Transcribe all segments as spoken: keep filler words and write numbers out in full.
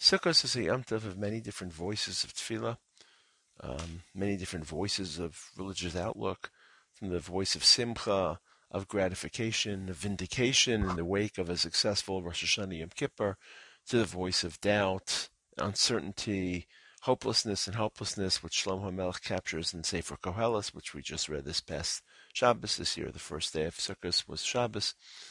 Sukkot is a Yom Tov of many different voices of tefillah, um, many different voices of religious outlook, from the voice of simcha, of gratification, of vindication in the wake of a successful Rosh Hashanah Yom Kippur, to the voice of doubt, uncertainty, hopelessness and helplessness, which Shlomo HaMelech captures in Sefer Koheles, which we just read this past Shabbos this year. The first day of Sukkot was Shabbos.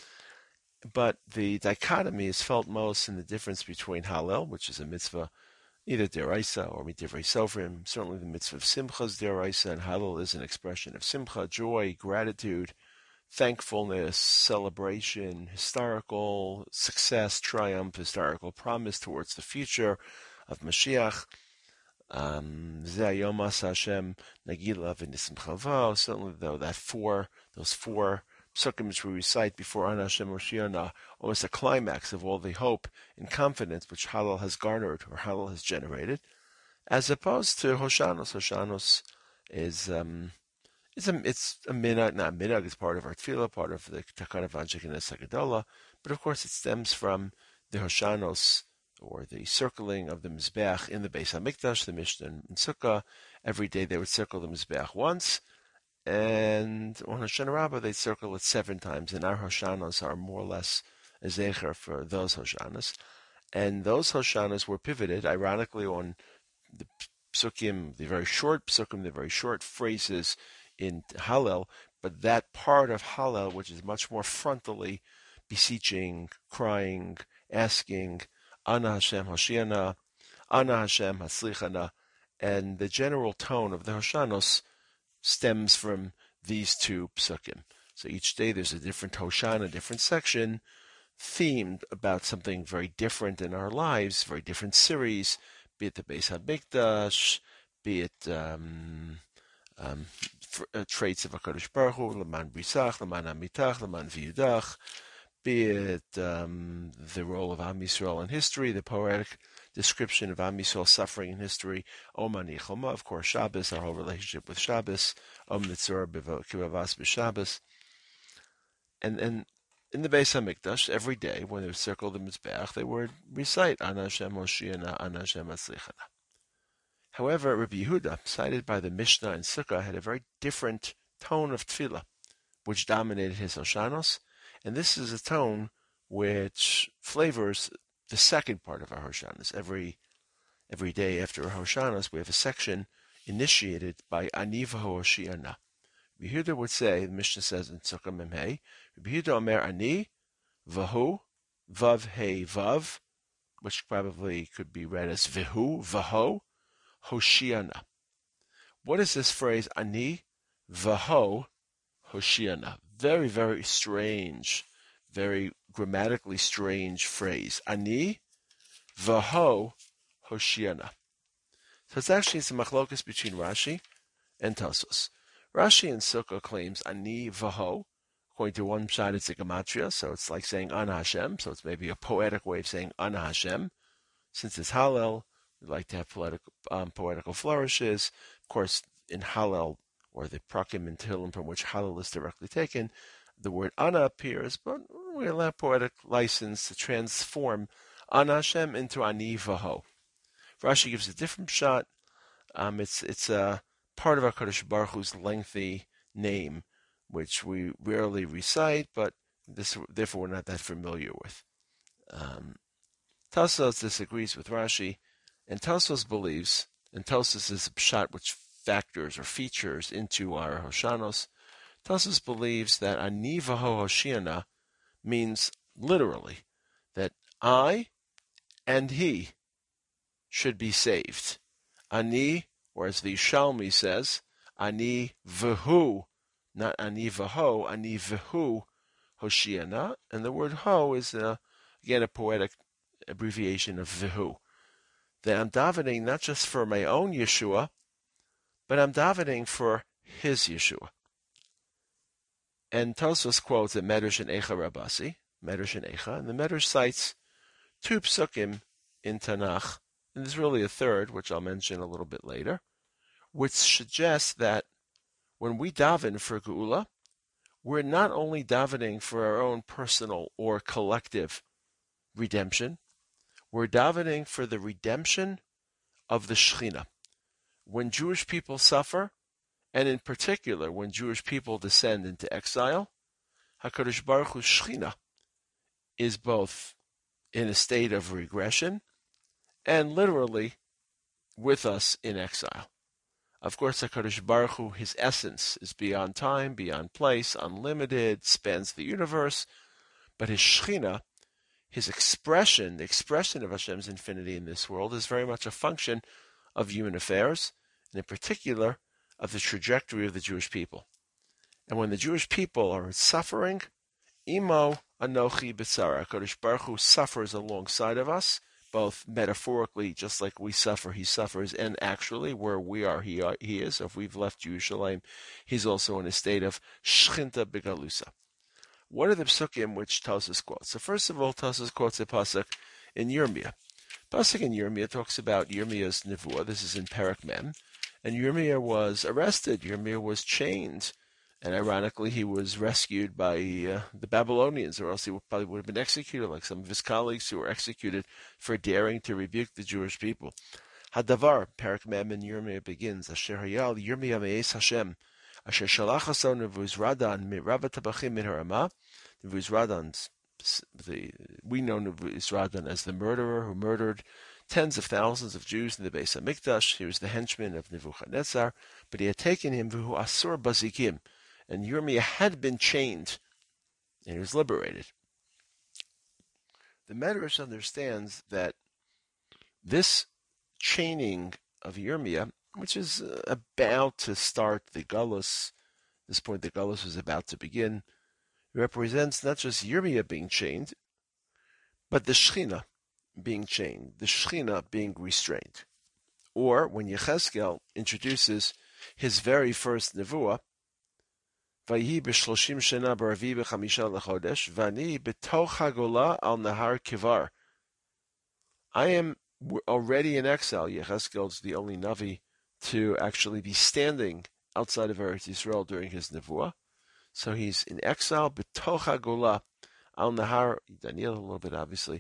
But the dichotomy is felt most in the difference between Hallel, which is a mitzvah either deraisa or midivrei sofrim. Certainly the mitzvah of simcha is deraisa, and Hallel is an expression of simcha, joy, gratitude, thankfulness, celebration, historical success, triumph, historical promise towards the future of Mashiach. Um, Zayom Hashem Nagila v'Nisimchava. Certainly, though, that four, those four psukim which we recite before Ana Hashem Moshiach, almost a climax of all the hope and confidence which Hallel has garnered or Hallel has generated, as opposed to Hoshanos. Hoshanos is um, it's a it's a minhag, not minhag. It's part of our tefillah, part of the Takana Vanchik Hagadola, but of course it stems from the Hoshanos, or the circling of the Mizbeach in the Beis HaMikdash, the Mishnah in Sukkah. Every day they would circle the Mizbeach once, and on Hoshana Rabbah they'd circle it seven times, and our Hoshanos are more or less a zecher for those Hoshanos. And those Hoshanos were pivoted, ironically, on the psukim, the very short psukim, the very short phrases in Hallel, but that part of Hallel which is much more frontally beseeching, crying, asking, Ana Hashem Hoshiana, Ana Hashem Hatzlichana, and the general tone of the Hoshanos stems from these two psukim. So each day there's a different Hoshana, a different section, themed about something very different in our lives, very different series, be it the Beis HaMikdash, be it um, um, for, uh, traits of HaKadosh Baruch Hu, Leman Brisach, Leman Amitach, Leman Viyudach, be it um, the role of Am Yisrael in history, the poetic description of Am Yisrael suffering in history, Om Ani Choma, of course, Shabbos, our whole relationship with Shabbos, Om Nitzor Kivavas B'Shabbos. And, and in the Beis HaMikdash, every day, when they would circle the Mizbeach, they would recite Ana Hashem Hoshiana, Ana Hashem Hatzlichana. However, Rabbi Yehuda, cited by the Mishnah in Sukkah, had a very different tone of tefillah, which dominated his Hoshanos. And this is a tone which flavors the second part of our Hoshanos. Every every day after our Hoshanos, we have a section initiated by Ani v'ho Hoshiana. Rabbi Yehuda would say, the Mishnah says in Sukkah Memhei, Rabbi Yehuda Omer Ani v'hu vav hei vav, which probably could be read as v'hu v'ho Hoshiana. What is this phrase, Ani v'ho Hoshiana? Very, very strange, very grammatically strange phrase. Ani v'ho Hoshiana. So it's actually it's a machlokus between Rashi and Tosfos. Rashi in Sukkah claims Ani v'ho. According to one side, it's a gematria, so it's like saying Ana Hashem, so it's maybe a poetic way of saying Ana Hashem. Since it's Hallel, we like to have poetical, um, poetical flourishes. Of course, in Hallel, or the prakim and Tehillim from which Hallel is directly taken, the word Ana appears, but we allow poetic license to transform Ana Hashem into Ani v'ho. Rashi gives a different shot. Um, it's it's a part of HaKadosh Baruch Hu's lengthy name, which we rarely recite, but this therefore we're not that familiar with. Um, Tosfos disagrees with Rashi, and Tosfos believes, and Tosfos is a pshat which factors or features into our Hoshanos. Tosfos believes that Ani v'ho Hoshiana means literally that I and he should be saved. Ani, or as the Shalmi says, Ani v'hu, not Ani v'ho, Ani v'hu Hoshiana, and the word ho is uh, again a poetic abbreviation of v'hu. That I'm davening not just for my own Yeshua, but I'm davening for his Yeshua. And Tosfos quotes a Medrash in Eicha Rabasi, Medrash in Eicha, and the Medrash cites two psukim in Tanakh, and there's really a third, which I'll mention a little bit later, which suggests that when we daven for Geula, we're not only davening for our own personal or collective redemption, We're davening for the redemption of the Shekhinah. When Jewish people suffer, and in particular when Jewish people descend into exile, HaKadosh Baruch Hu's Shekhinah is both in a state of regression and literally with us in exile. Of course, HaKadosh Baruch Hu, his essence, is beyond time, beyond place, unlimited, spans the universe, but his Shekhinah, his expression, the expression of Hashem's infinity in this world, is very much a function of human affairs, and in particular, of the trajectory of the Jewish people. And when the Jewish people are suffering, Imo Anochi B'tzara, HaKadosh Baruch Hu suffers alongside of us, both metaphorically, just like we suffer, he suffers, and actually, where we are, he, he is. If we've left Yerushalayim, he's also in a state of Shchinta B'galusa. What are the psukim which Tosfos quotes? So first of all, Tosfos quotes a pasuk in Yirmiyah. Pasuk in Yirmiyah talks about Yirmiyah's nevuah. This is in Perek Mem. And Yirmiyah was arrested. Yirmiyah was chained. And ironically, he was rescued by uh, the Babylonians, or else he would, probably would have been executed, like some of his colleagues who were executed for daring to rebuke the Jewish people. Hadavar, Perek Mem in Yirmiyah begins, Asher hayal Yirmiyah me'es Hashem, Asher shalach hason Nebuzradan mi'rabat tabachim min harama. Nebuzradan, the we know Nebuzradan as the murderer who murdered tens of thousands of Jews in the Beis HaMikdash. He was the henchman of Nebuchadnezzar, but he had taken him v'hu asur bazikim. And Yirmiyah had been chained, and he was liberated. The Medrash understands that this chaining of Yirmiyah, which is about to start the Galus, at this point the Galus was about to begin, represents not just Yirmiyah being chained, but the Shekhinah being chained, the Shekhinah being restrained. Or when Yechezkel introduces his very first nevuah, Vayi b'shloshim shena b'ravi b'chamisha lechodesh, vani b'toch hagola al nahar kivar. I am already in exile. Yechezkel is the only Navi to actually be standing outside of Eretz Yisrael during his nevuah. So he's in exile, b'toch hagola al nahar, Daniel a little bit obviously,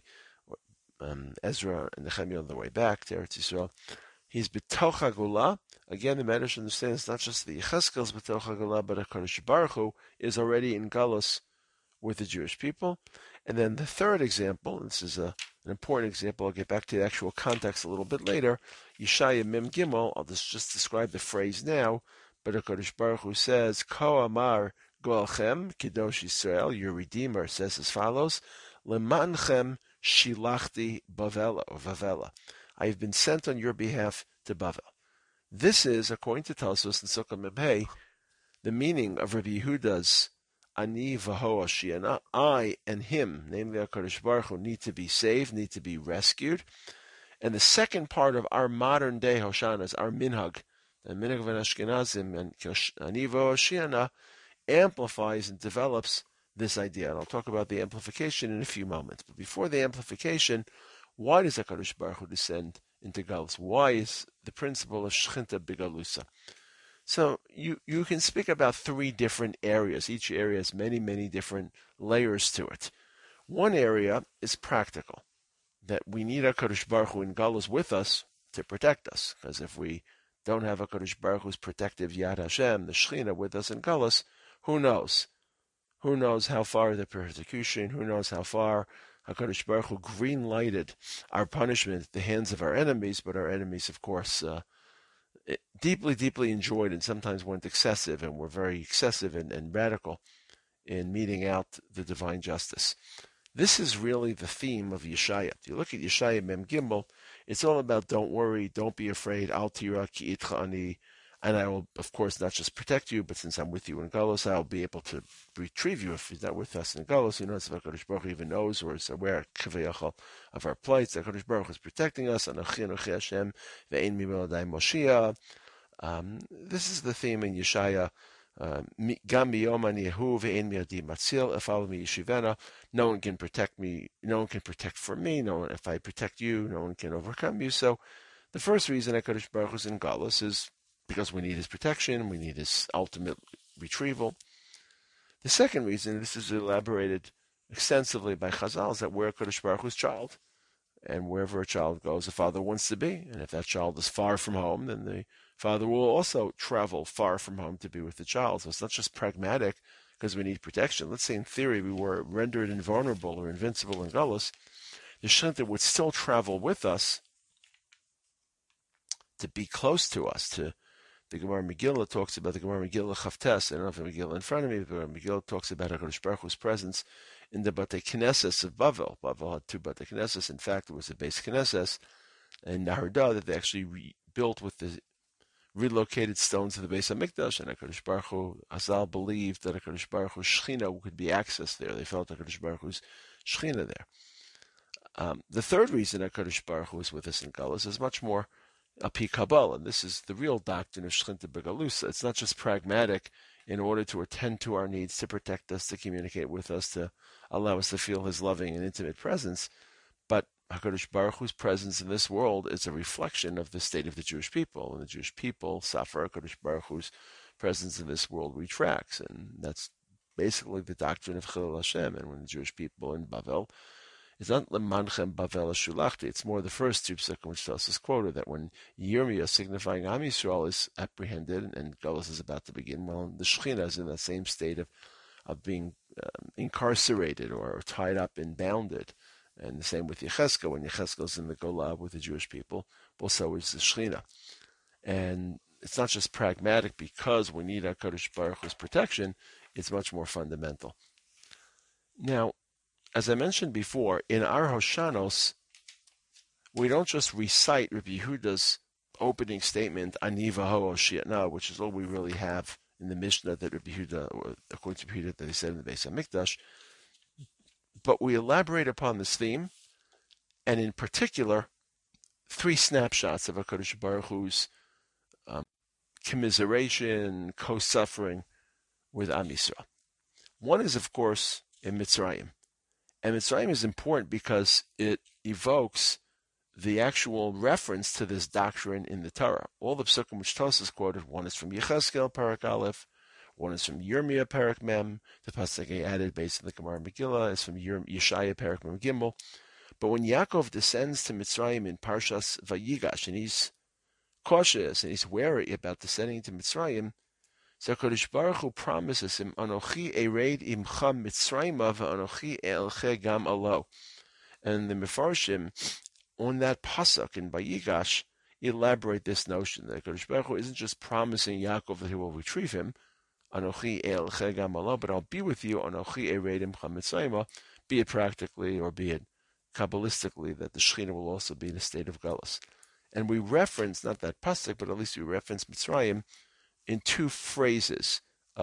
um, Ezra and Nehemiah on the way back to Eretz Yisrael. He's b'toch hagola. Again, the Medrash understands not just the Yechezkel's b'toch hagola, but HaKadosh Baruch Hu is already in Galus with the Jewish people. And then the third example, and this is a, an important example, I'll get back to the actual context a little bit later, Yeshaya Mem Gimel, I'll just, just describe the phrase now, but HaKadosh Baruch Hu says, Ko Amar Goalchem, Kedosh Yisrael, your Redeemer, says as follows, Lemanchem Shilachti Bavela, or Vavela. I have been sent on your behalf to Bavel. This is, according to Tosfos and Sukkah Mebhei, the meaning of Rabbi Yehuda's Ani v'ho Ashiana, I and him, namely HaKadosh Baruch Hu, need to be saved, need to be rescued. And the second part of our modern day Hoshanas, our minhag, the minhag of Ashkenazim, and Ani v'ho Ashiana, amplifies and develops this idea. And I'll talk about the amplification in a few moments. But before the amplification, why does HaKadosh Baruch Hu descend into Galus? Why is the principle of Shchinta B'Galusa? So you, you can speak about three different areas. Each area has many, many different layers to it. One area is practical, that we need HaKadosh Baruch Hu in Galus with us to protect us. Because if we don't have HaKadosh Baruch Hu's protective Yad Hashem, the Shekhinah, with us in Galus, who knows? Who knows how far the persecution, who knows how far HaKadosh Baruch Hu green-lighted our punishment at the hands of our enemies, but our enemies, of course, uh, deeply, deeply enjoyed and sometimes went excessive and were very excessive and, and radical in meting out the divine justice. This is really the theme of Yeshaya. If you look at Yeshaya Mem Gimel, it's all about don't worry, don't be afraid, Al tira ki itcha ani, and I will, of course, not just protect you, but since I'm with you in Galus, I'll be able to retrieve you if he's not with us in Galus. Who knows if HaKadosh Baruch Hu even knows or is aware of our plights. HaKadosh Baruch Hu is protecting us. Anochi Anochi Hashem ve'ein mi meladai Moshiach. Um, this is the theme in Yeshaya. Gam miyom ani yehu ve'ein mi adi matzil. Efal mi yeshivena. No one can protect me. No one can protect for me. No one, if I protect you, no one can overcome you. So, the first reason HaKadosh Baruch Hu is in Galus is because we need his protection, we need his ultimate retrieval. The second reason, this is elaborated extensively by Chazal, is that we're HaKadosh Baruch Hu's child. And wherever a child goes, the father wants to be. And if that child is far from home, then the father will also travel far from home to be with the child. So it's not just pragmatic because we need protection. Let's say in theory we were rendered invulnerable or invincible in Galus. The Shechina would still travel with us to be close to us. To the Gemara Megillah talks about the Gemara Megillah Chavtes. I don't have a Megillah in front of me. The Gemara Megillah talks about HaKadosh Baruch Hu's presence in the Batei Knesses of Bavel. Bavel had two Batei Knesses. In fact, it was a base Knesses in Naharda that they actually rebuilt with the relocated stones of the base of Mikdash. And HaKadosh Baruch Hu, Azal believed that HaKadosh Baruch Hu's Shechina could be accessed there. They felt HaKadosh Baruch Hu's Shechina there. Um, the third reason HaKadosh Baruch Hu is with us in Galus is much more api Kabbalah, and this is the real doctrine of Shechina Begalusa. It's not just pragmatic in order to attend to our needs, to protect us, to communicate with us, to allow us to feel His loving and intimate presence, but HaKadosh Baruch Hu's presence in this world is a reflection of the state of the Jewish people, and the Jewish people suffer. HaKadosh Baruch Hu's presence in this world retracts, and that's basically the doctrine of Chilul Hashem. And when the Jewish people in Bavel, it's not Lemanchem Bavel Shulachti. It's more the first two psukim which tells us quoted that when Yirmiyah, signifying Am Yisrael, is apprehended and Galus is about to begin, well, the Shechina is in that same state of of being um, incarcerated or tied up and bounded. And the same with Yechezkel. When Yechezkel is in the Golab with the Jewish people, well, so is the Shechina. And it's not just pragmatic because we need HaKadosh Baruch Hu's protection. It's much more fundamental. Now, as I mentioned before, in our Hoshanos, we don't just recite Rabbi Yehuda's opening statement, Ani v'ho Hoshiatna, which is all we really have in the Mishnah that Rabbi Yehuda, or according to Rabbi Yehuda, that he said in the Beis HaMikdash, but we elaborate upon this theme, and in particular, three snapshots of HaKadosh Baruch Hu's um, commiseration, co-suffering with Am Yisrael. One is, of course, in Mitzrayim. And Mitzrayim is important because it evokes the actual reference to this doctrine in the Torah. All the psukim which Tosas quoted, one is from Yechezkel, Parak Aleph, one is from Yirmiyah, Parak Mem, the pasuk I added based on the Gemara Megillah is from Yeshaya, Parak Mem Gimel. But when Yaakov descends to Mitzrayim in Parshas Vayigash, and he's cautious and he's wary about descending to Mitzrayim, so HaKadosh Baruch Hu promises him, Anochi ereid imcha Mitzrayima v'anochi elche gam alo. And the Mefarshim, on that pasuk in Vayigash, elaborate this notion that HaKadosh Baruch Hu isn't just promising Yaakov that he will retrieve him, Anochi elche gam alo, but I'll be with you, Anochi ereid imcha Mitzrayima, be it practically or be it Kabbalistically, that the Shechina will also be in a state of Galus. And we reference, not that pasuk, but at least we reference Mitzrayim in two phrases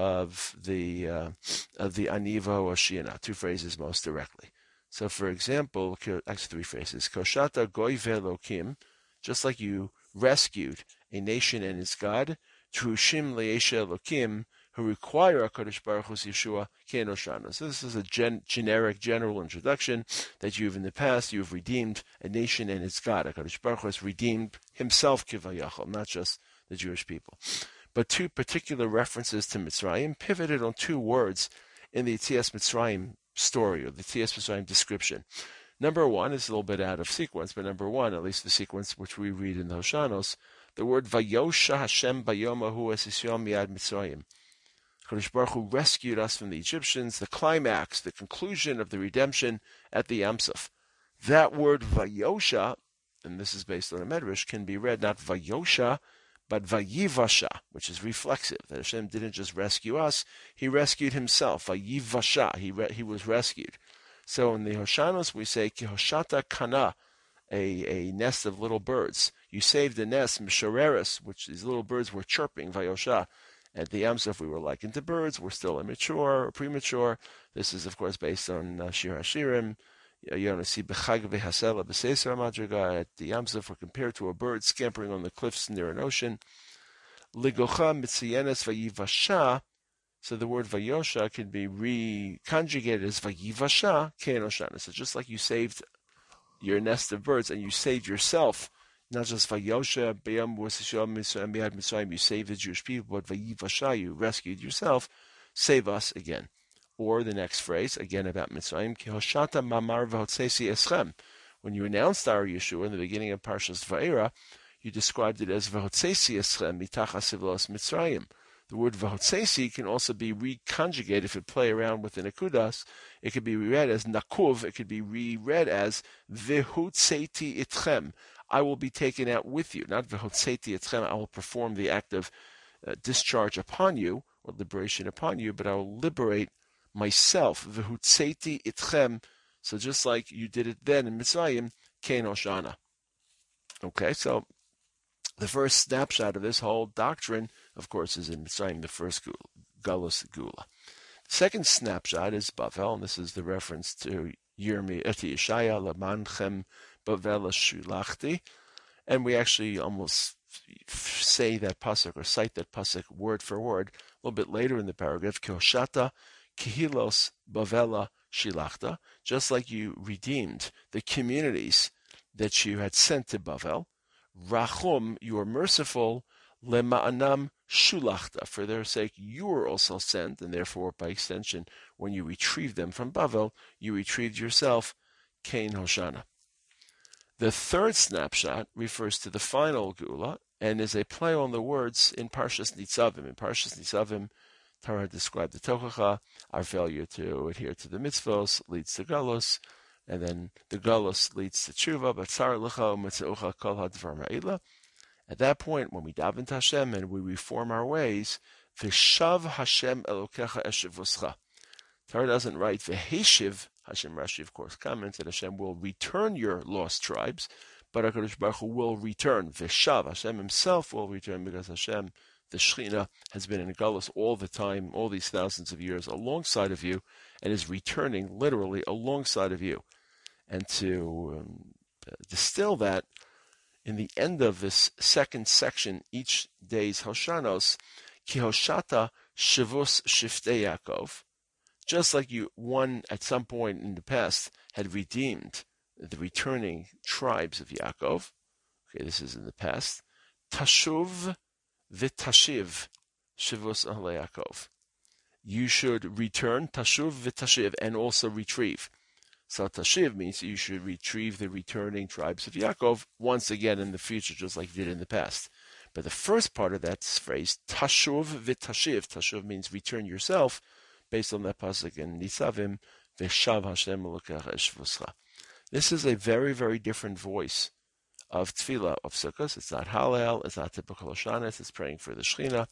of the uh, of the Ani v'ho Hoshiatna, two phrases most directly. So, for example, actually three phrases. Koshata goy ve'elokim, just like you rescued a nation and its God, Trushim le'esha elokim, who require HaKadosh Baruch Hu's Yeshua ke'enoshana. So this is a gen- generic, general introduction that you've in the past, you've redeemed a nation and its God. HaKadosh Baruch Hu has redeemed himself kivayachol, not just the Jewish people. But two particular references to Mitzrayim pivoted on two words in the Yetzias Mitzrayim story, or the Yetzias Mitzrayim description. Number one is a little bit out of sequence, but number one, at least the sequence which we read in the Hoshanos, the word Vayosha Hashem Bayomahu Es Yisrael Miad Mitzrayim. HaKadosh Baruch Hu rescued us from the Egyptians, the climax, the conclusion of the redemption at the Yam Suf. That word Vayosha, and this is based on a Medrash, can be read not Vayosha, but Vayivasha, which is reflexive, that Hashem didn't just rescue us, He rescued Himself. Vayivasha, He re- He was rescued. So in the Hoshanos we say, Ki Hoshata Kana, a, a nest of little birds. You saved a nest, Mishareres, which these little birds were chirping, Vayosha. At the Yam Suf we were likened to birds, we're still immature or premature. This is, of course, based on uh, Shir HaShirim. At the Yam Suf we're compared to a bird scampering on the cliffs near an ocean. Ligocha mitziyenes vayivasha. So the word vayosha can be reconjugated as vayivasha ke'enoshana. So just like you saved your nest of birds and you saved yourself, not just vayosha b'yam v'sisham mitzrayim mitzrayim, you saved the Jewish people, but vayivasha, you rescued yourself, save us again. Or the next phrase, again about Mitzrayim, Ki hoshata mamar v'hotzesi eschem, When you announced our Yeshua in the beginning of Parshas Va'era, you described it as V'hotzesi eschem mitachas sivlos Mitzrayim. The word V'hotzesi can also be reconjugated if you play around with the nekudas. It could be reread as nakuv. It could be reread as V'hotzeti itchem. I will be taken out with you. Not V'hotzeti itchem. I will perform the act of uh, discharge upon you, or liberation upon you, but I will liberate myself. V'hotzeti itchem. So just like you did it then in Mitzrayim, Kein Hoshana. Okay, so the first snapshot of this whole doctrine, of course, is in Mitzrayim, the first Galus Gula. The second snapshot is Bavel, and this is the reference to Yirmi Eti Yeshaya, Lamanchem Bavel Shulachti, and we actually almost say that pasuk or cite that pasuk word for word a little bit later in the paragraph. Kihoshata Kihilos Bavela Shilachta, just like you redeemed the communities that you had sent to Bavel. Rachum, you are merciful. Lema'anam Shulachta, for their sake you were also sent, and therefore, by extension, when you retrieved them from Bavel, you retrieved yourself. Kein Hoshana. The third snapshot refers to the final Gula and is a play on the words in Parshas Nitzavim. In Parshas Nitzavim, Torah described the Tochacha, our failure to adhere to the mitzvos leads to Galus, and then the Galus leads to Tshuva, but Tzar Lecha U'Metzeucha Kol HaDvar Ma'ila. At that point, when we daven to Hashem and we reform our ways, V'shav Hashem Elokecha Eshivuscha. Torah doesn't write V'heshiv, Hashem Rashi of course comments that Hashem will return your lost tribes, but HaKadosh Baruch Hu will return. V'shav, Hashem himself will return, because Hashem, the Shekhinah, has been in Galus all the time, all these thousands of years alongside of you, and is returning literally alongside of you. And to um, distill that, in the end of this second section, each day's Hoshanos, Ki Hoshata Shavus Shiftei Yaakov, just like you, one at some point in the past, had redeemed the returning tribes of Yaakov. Okay, this is in the past. Tashuv v'tashiv Shavus Ahle Yaakov. You should return, Tashuv v'tashiv, and also retrieve. So Tashiv means you should retrieve the returning tribes of Yaakov once again in the future, just like you did in the past. But the first part of that phrase, Tashuv v'tashiv, Tashuv means return yourself, based on that pasuk in Nitzavim, V'shav Hashem Elokecha Eshivuscha. This is a very, very different voice of Tefillah, of Sukkot. It's not Hallel, it's not typical Hoshanos, it's praying for the Shekhinah.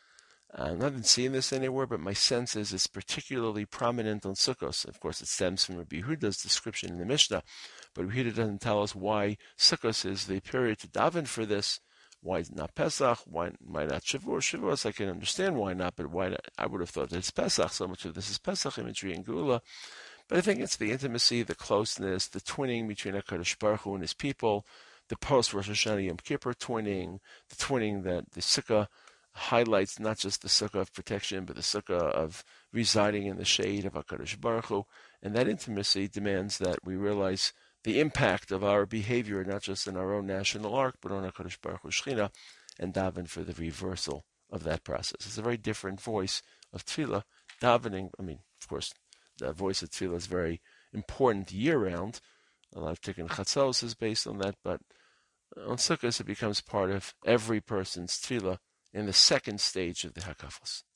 I'm not seeing this anywhere, but my sense is it's particularly prominent on Sukkot. Of course, it stems from Rabbi Yehuda's description in the Mishnah, but Rabbi Yehuda doesn't tell us why Sukkot is the period to daven for this. Why not Pesach? Why, why not Shavuos? Shavuos, I can understand why not, but why not? I would have thought that it's Pesach. So much of this is Pesach imagery and Gula. But I think it's the intimacy, the closeness, the twinning between HaKadosh Baruch Hu and his people, the post-Rosh Hashanah Yom Kippur twinning, the twinning that the Sukkah highlights, not just the Sukkah of protection, but the Sukkah of residing in the shade of HaKadosh Baruch Hu. And that intimacy demands that we realize the impact of our behavior, not just in our own national arc, but on HaKadosh Baruch Hu Shekhinah, and daven for the reversal of that process. It's a very different voice of Tefillah. Davening, I mean, of course, the voice of Tefillah is very important year-round. A lot of Tikkun Chatzos is based on that, but on Sukkot it becomes part of every person's Tefillah in the second stage of the Hakafos.